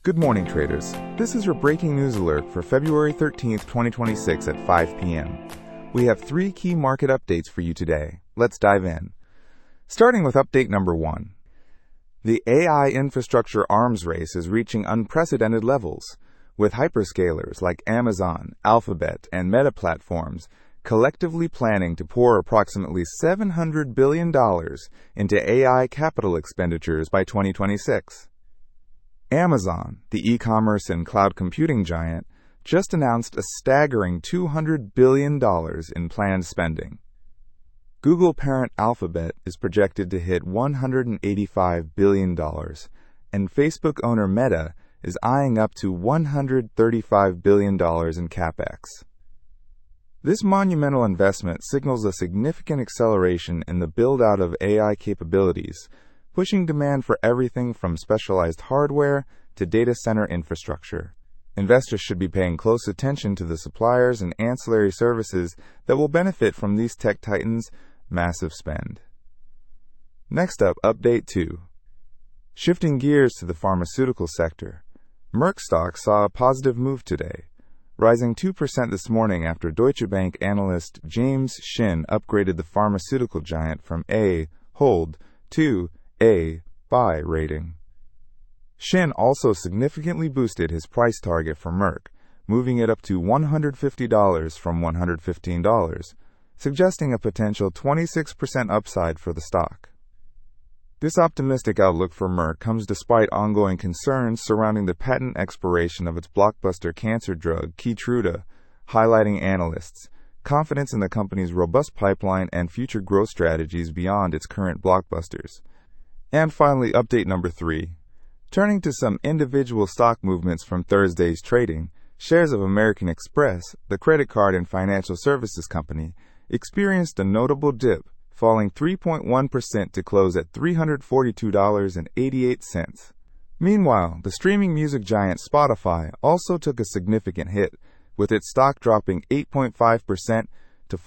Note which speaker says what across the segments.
Speaker 1: Good morning, traders. This is your breaking news alert for February 13th, 2026 at 5 p.m. We have 3 key market updates for you today. Let's dive in. Starting with update number 1. The AI infrastructure arms race is reaching unprecedented levels, with hyperscalers like Amazon, Alphabet, and Meta platforms collectively planning to pour approximately $700 billion into AI capital expenditures by 2026. Amazon, the e-commerce and cloud computing giant, just announced a staggering $200 billion in planned spending. Google parent Alphabet is projected to hit $185 billion, and Facebook owner Meta is eyeing up to $135 billion in capex. This monumental investment signals a significant acceleration in the build-out of AI capabilities, pushing demand for everything from specialized hardware to data center infrastructure. Investors should be paying close attention to the suppliers and ancillary services that will benefit from these tech titans' massive spend. Next up, update 2. Shifting gears to the pharmaceutical sector, Merck stock saw a positive move today, rising 2% this morning after Deutsche Bank analyst James Shin upgraded the pharmaceutical giant from A, hold, to A, buy rating. Shin also significantly boosted his price target for Merck, moving it up to $150 from $115, suggesting a potential 26% upside for the stock. This optimistic outlook for Merck comes despite ongoing concerns surrounding the patent expiration of its blockbuster cancer drug, Keytruda, highlighting analysts' confidence in the company's robust pipeline and future growth strategies beyond its current blockbusters. And finally, update number 3. Turning to some individual stock movements from Thursday's trading, shares of American Express, the credit card and financial services company, experienced a notable dip, falling 3.1% to close at $342.88. Meanwhile, the streaming music giant Spotify also took a significant hit, with its stock dropping 8.5% to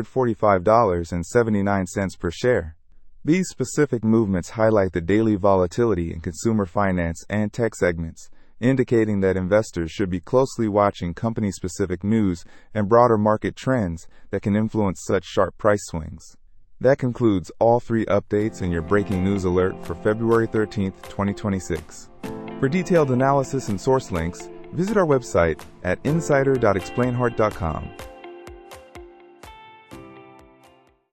Speaker 1: $445.79 per share. These specific movements highlight the daily volatility in consumer finance and tech segments, indicating that investors should be closely watching company-specific news and broader market trends that can influence such sharp price swings. That concludes all 3 updates in your breaking news alert for February 13th, 2026. For detailed analysis and source links, visit our website at insider.explainhard.com.